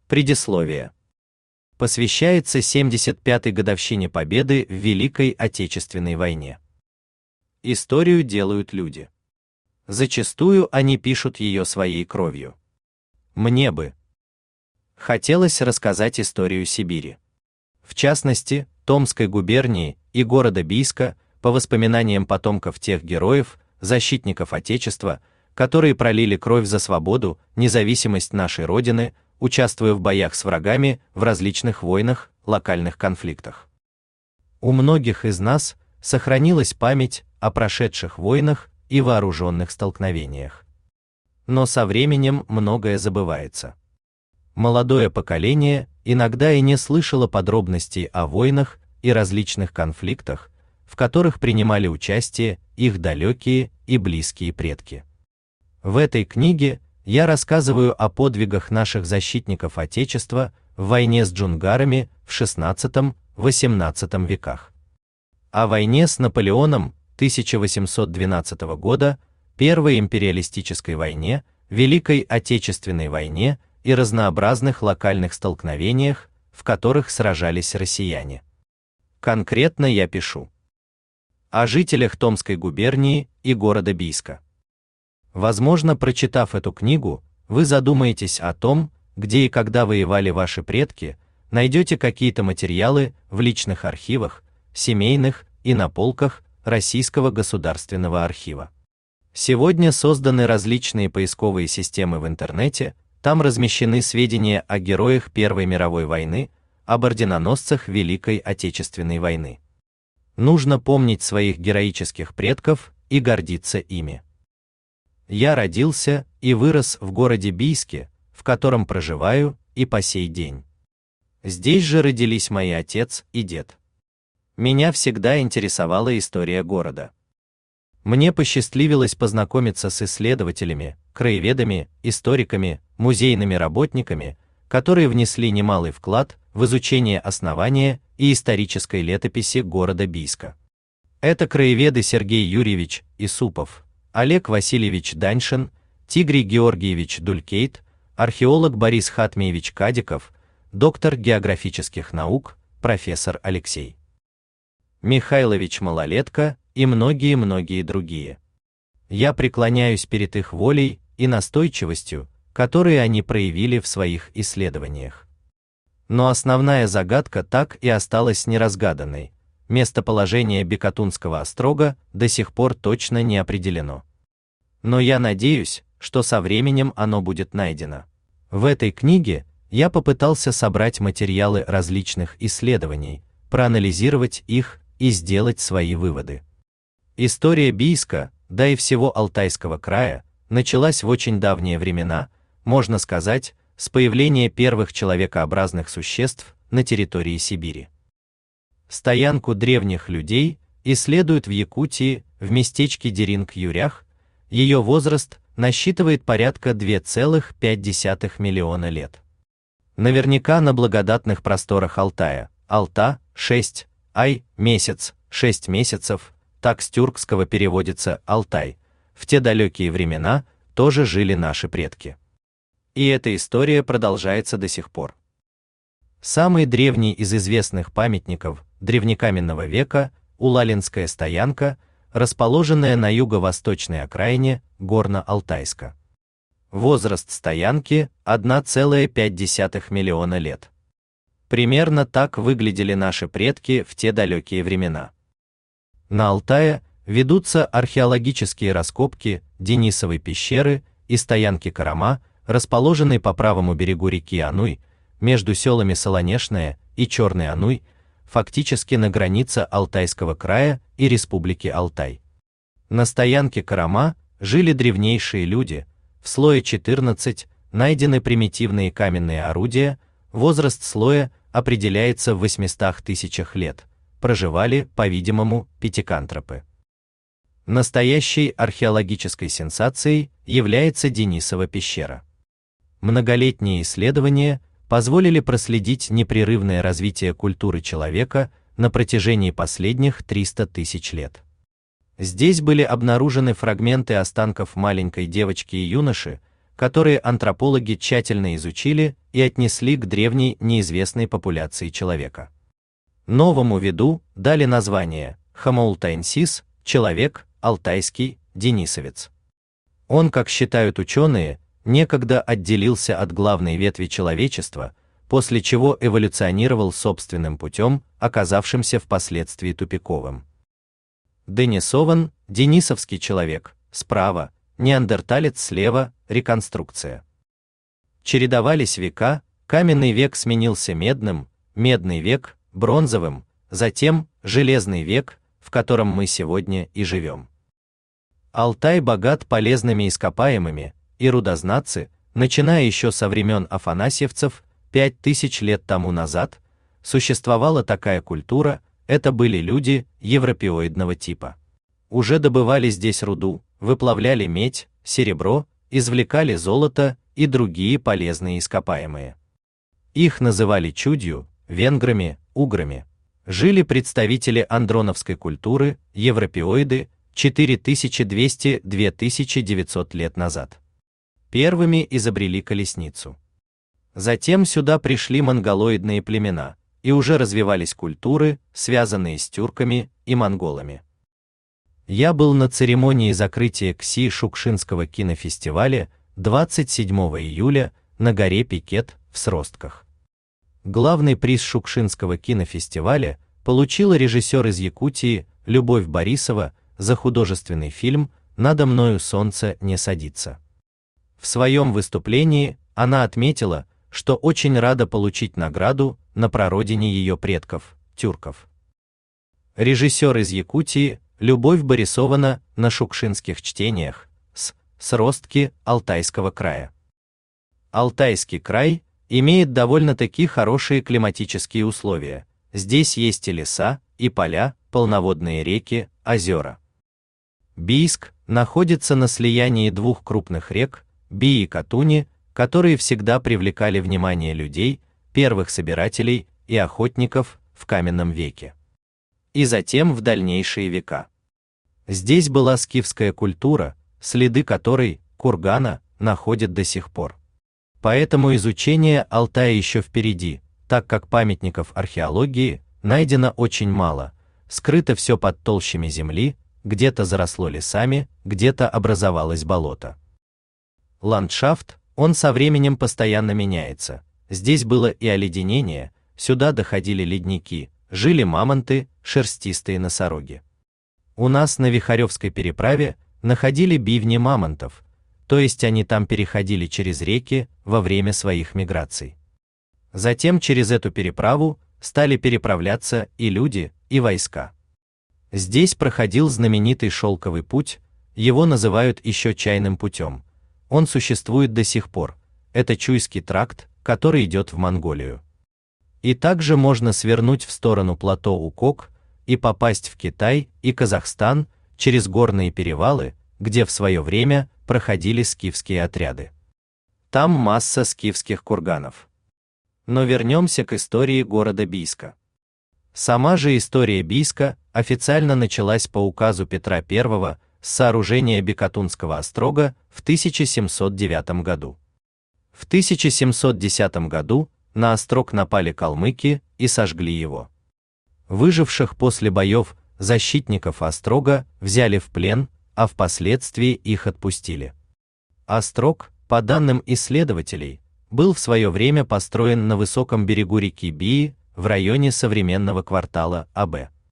Предисловие. Посвящается 75-й годовщине победы в Великой Отечественной войне. Историю делают люди. Зачастую они пишут ее своей кровью. Мне бы хотелось рассказать историю Сибири. В частности, Томской губернии и города Бийска, по воспоминаниям потомков тех героев, защитников Отечества, которые пролили кровь за свободу, независимость нашей Родины, участвуя в боях с врагами в различных войнах, локальных конфликтах. У многих из нас сохранилась память о прошедших войнах и вооруженных столкновениях. Но со временем многое забывается. Молодое поколение иногда и не слышало подробностей о войнах и различных конфликтах, в которых принимали участие их далекие и близкие предки. В этой книге я рассказываю о подвигах наших защитников Отечества в войне с джунгарами в XVI-XVIII веках, о войне с Наполеоном 1812 года, Первой империалистической войне, Великой Отечественной войне и разнообразных локальных столкновениях, в которых сражались россияне. Конкретно я пишу о жителях Томской губернии и города Бийска. Возможно, прочитав эту книгу, вы задумаетесь о том, где и когда воевали ваши предки, найдете какие-то материалы в личных архивах, семейных и на полках Российского государственного архива. Сегодня созданы различные поисковые системы в интернете, там размещены сведения о героях Первой мировой войны, об орденоносцах Великой Отечественной войны. Нужно помнить своих героических предков и гордиться ими. Я родился и вырос в городе Бийске, в котором проживаю и по сей день. Здесь же родились мои отец и дед. Меня всегда интересовала история города. Мне посчастливилось познакомиться с исследователями, краеведами, историками, музейными работниками, которые внесли немалый вклад в изучение основания и исторической летописи города Бийска. Это краеведы Сергей Юрьевич Исупов, Олег Васильевич Даньшин, Тигрий Георгиевич Дулькейт, археолог Борис Хатмиевич Кадиков, доктор географических наук, профессор Алексей Михайлович Малолетко и многие-многие другие. Я преклоняюсь перед их волей и настойчивостью, которые они проявили в своих исследованиях. Но основная загадка так и осталась неразгаданной. Местоположение Бекатунского острога до сих пор точно не определено. Но я надеюсь, что со временем оно будет найдено. В этой книге я попытался собрать материалы различных исследований, проанализировать их и сделать свои выводы. История Бийска, да и всего Алтайского края, началась в очень давние времена, можно сказать, с появления первых человекообразных существ на территории Сибири. Стоянку древних людей исследуют в Якутии, в местечке Деринг-Юрях. Ее возраст насчитывает порядка 2,5 миллиона лет. Наверняка на благодатных просторах Алтая, Алта, 6, Ай, месяц, 6 месяцев, так с тюркского переводится Алтай, в те далекие времена тоже жили наши предки. И эта история продолжается до сих пор. Самый древний из известных памятников древнекаменного века – Улалинская стоянка, расположенная на юго-восточной окраине Горно-Алтайска. Возраст стоянки – 1,5 миллиона лет. Примерно так выглядели наши предки в те далекие времена. На Алтае ведутся археологические раскопки Денисовой пещеры и стоянки Карама, расположенной по правому берегу реки Ануй, между селами Солонешное и Черный Ануй, фактически на границе Алтайского края и Республики Алтай. На стоянке Карама жили древнейшие люди, в слое 14 найдены примитивные каменные орудия, возраст слоя определяется в 800 тысячах лет, проживали, по-видимому, пятикантропы. Настоящей археологической сенсацией является Денисова пещера. Многолетние исследования позволили проследить непрерывное развитие культуры человека на протяжении последних 300 тысяч лет. Здесь были обнаружены фрагменты останков маленькой девочки и юноши, которые антропологи тщательно изучили и отнесли к древней неизвестной популяции человека. Новому виду дали название Homo altaensis, человек, алтайский, денисовец. Он, как считают ученые, некогда отделился от главной ветви человечества, после чего эволюционировал собственным путем, оказавшимся впоследствии тупиковым. Денисован, денисовский человек, справа, неандерталец слева, реконструкция. Чередовались века, каменный век сменился медным, медный век – бронзовым, затем железный век, в котором мы сегодня и живем. Алтай богат полезными ископаемыми, и рудознатцы, начиная еще со времен афанасьевцев, 5000 лет тому назад, существовала такая культура, это были люди европеоидного типа. Уже добывали здесь руду, выплавляли медь, серебро, извлекали золото и другие полезные ископаемые. Их называли чудью, венграми, уграми. Жили представители андроновской культуры, европеоиды, 4200-2900 лет назад. Первыми изобрели колесницу. Затем сюда пришли монголоидные племена, и уже развивались культуры, связанные с тюрками и монголами. Я был на церемонии закрытия КСИ-Шукшинского кинофестиваля 27 июля на горе Пикет в Сростках. Главный приз Шукшинского кинофестиваля получила режиссер из Якутии Любовь Борисова за художественный фильм «Надо мною солнце не садится». В своем выступлении она отметила, что очень рада получить награду на прародине ее предков, тюрков. Режиссер из Якутии Любовь Борисовна на шукшинских чтениях с Сростки Алтайского края. Алтайский край имеет довольно-таки хорошие климатические условия. Здесь есть и леса, и поля, полноводные реки, озера. Бийск находится на слиянии двух крупных рек, Би и Катуни, которые всегда привлекали внимание людей, первых собирателей и охотников в каменном веке. И затем в дальнейшие века. Здесь была скифская культура, следы которой, кургана, находят до сих пор. Поэтому изучение Алтая еще впереди, так как памятников археологии найдено очень мало, скрыто все под толщами земли, где-то заросло лесами, где-то образовалось болото. Ландшафт, он со временем постоянно меняется. Здесь было и оледенение, сюда доходили ледники, жили мамонты, шерстистые носороги. У нас на Вихаревской переправе находили бивни мамонтов, то есть они там переходили через реки во время своих миграций. Затем через эту переправу стали переправляться и люди, и войска. Здесь проходил знаменитый шелковый путь, его называют еще чайным путем. Он существует до сих пор. Это Чуйский тракт, который идет в Монголию. И также можно свернуть в сторону плато Укок и попасть в Китай и Казахстан через горные перевалы, где в свое время проходили скифские отряды. Там масса скифских курганов. Но вернемся к истории города Бийска. Сама же история Бийска официально началась по указу Петра I с сооружения Бекатунского острога в 1709 году. В 1710 году на острог напали калмыки и сожгли его. Выживших после боев защитников острога взяли в плен, а впоследствии их отпустили. Острог, по данным исследователей, был в свое время построен на высоком берегу реки Бии в районе современного квартала АБ.